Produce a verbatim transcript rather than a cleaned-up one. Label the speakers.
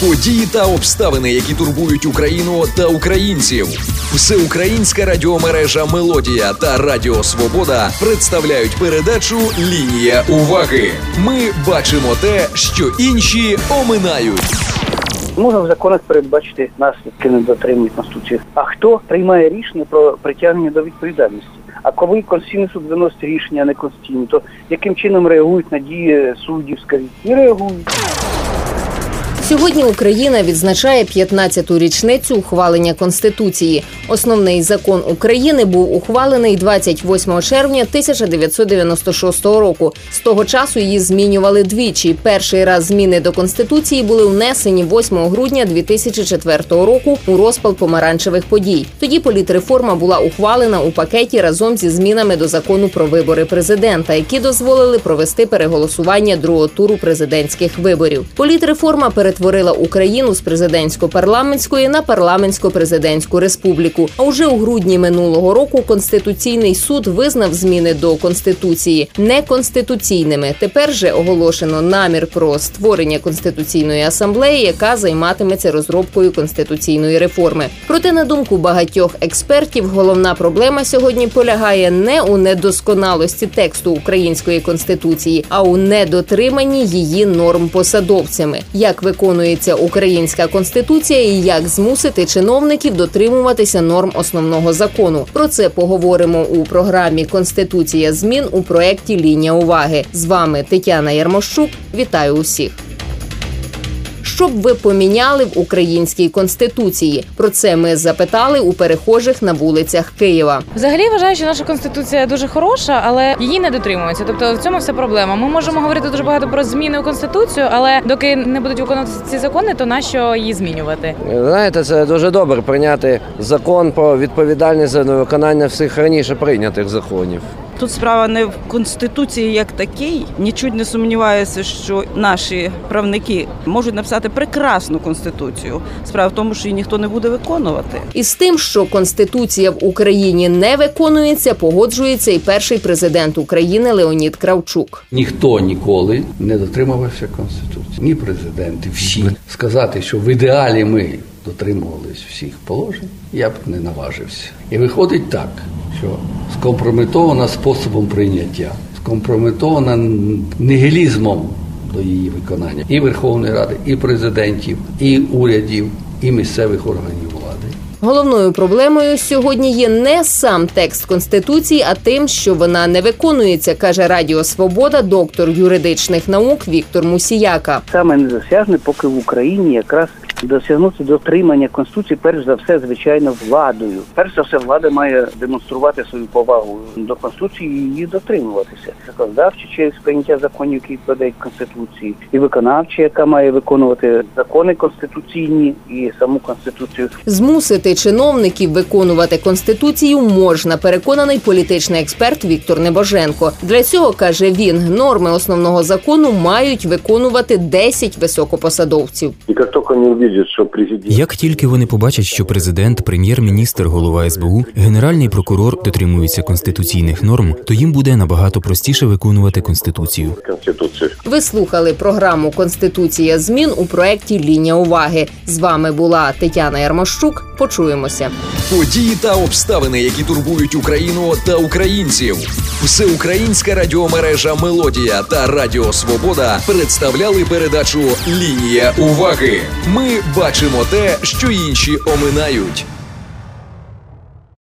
Speaker 1: Події та обставини, які турбують Україну та українців. Всеукраїнська радіомережа «Мелодія» та Радіо Свобода представляють передачу «Лінія уваги». Ми бачимо те, що інші оминають.
Speaker 2: Можна в законах передбачити наслідки недотримання Конституції. А хто приймає рішення про притягнення до відповідальності? А коли Конституційний суд виносить рішення неконституційне, то яким чином реагують на дії суддів, скажіть? Не реагують.
Speaker 3: Сьогодні Україна відзначає п'ятнадцяту річницю ухвалення Конституції. Основний закон України був ухвалений двадцять восьмого червня тисяча дев'ятсот дев'яносто шостого року. З того часу її змінювали двічі. Перший раз зміни до Конституції були внесені восьмого грудня дві тисячі четвертого року у розпал помаранчевих подій. Тоді політреформа була ухвалена у пакеті разом зі змінами до закону про вибори президента, які дозволили провести переголосування другого туру президентських виборів. Політреформа перетворила Творила Україну з президентсько-парламентської на парламентсько-президентську республіку. А уже у грудні минулого року Конституційний суд визнав зміни до Конституції неконституційними. Тепер же оголошено намір про створення Конституційної асамблеї, яка займатиметься розробкою конституційної реформи. Проте, на думку багатьох експертів, головна проблема сьогодні полягає не у недосконалості тексту української Конституції, а у недотриманні її норм посадовцями. Як виконується українська Конституція і як змусити чиновників дотримуватися норм основного закону. Про це поговоримо у програмі «Конституція змін» у проєкті «Лінія уваги». З вами Тетяна Ярмощук. Вітаю усіх. Що б ви поміняли в українській Конституції? Про це ми запитали у перехожих на вулицях Києва.
Speaker 4: Взагалі, вважаю, що наша Конституція дуже хороша, але її не дотримуються. Тобто в цьому вся проблема. Ми можемо говорити дуже багато про зміни у Конституцію, але доки не будуть виконуватися ці закони, то нащо її змінювати?
Speaker 5: Знаєте, це дуже добре прийняти закон про відповідальність за невиконання всіх раніше прийнятих законів.
Speaker 6: Тут справа не в Конституції як такій. Нічуть не сумніваюся, що наші правники можуть написати прекрасну Конституцію. Справа в тому, що її ніхто не буде виконувати.
Speaker 3: І з тим, що Конституція в Україні не виконується, погоджується і перший президент України Леонід Кравчук.
Speaker 7: Ніхто ніколи не дотримувався Конституції. Ні президенти, всі. Сказати, що в ідеалі ми дотримувались всіх положень, я б не наважився. І виходить так, що скомпрометована способом прийняття, скомпрометована нігілізмом до її виконання і Верховної Ради, і президентів, і урядів, і місцевих органів влади.
Speaker 3: Головною проблемою сьогодні є не сам текст Конституції, а тим, що вона не виконується, каже Радіо Свобода доктор юридичних наук Віктор Мусіяка.
Speaker 2: Саме недосяжне, поки в Україні якраз досягнути дотримання Конституції, перш за все, звичайно, владою. Перш за все, влада має демонструвати свою повагу до Конституції і її дотримуватися. Законодавча через прийняття законів, які відповідають Конституції, і виконавча, яка має виконувати закони конституційні і саму Конституцію.
Speaker 3: Змусити чиновників виконувати Конституцію можна, переконаний політичний експерт Віктор Небоженко. Для цього, каже він, норми основного закону мають виконувати десять високопосадовців.
Speaker 8: Як тільки вони побачать, що президент, прем'єр-міністр, голова ес бе у, генеральний прокурор дотримуються конституційних норм, то їм буде набагато простіше виконувати Конституцію.
Speaker 3: Ви слухали програму «Конституція змін» у проєкті «Лінія уваги». З вами була Тетяна Ярмощук. Почуємося.
Speaker 1: Події та обставини, які турбують Україну та українців. Всеукраїнська радіомережа «Мелодія» та Радіо Свобода представляли передачу «Лінія уваги». Ми бачимо те, що інші оминають.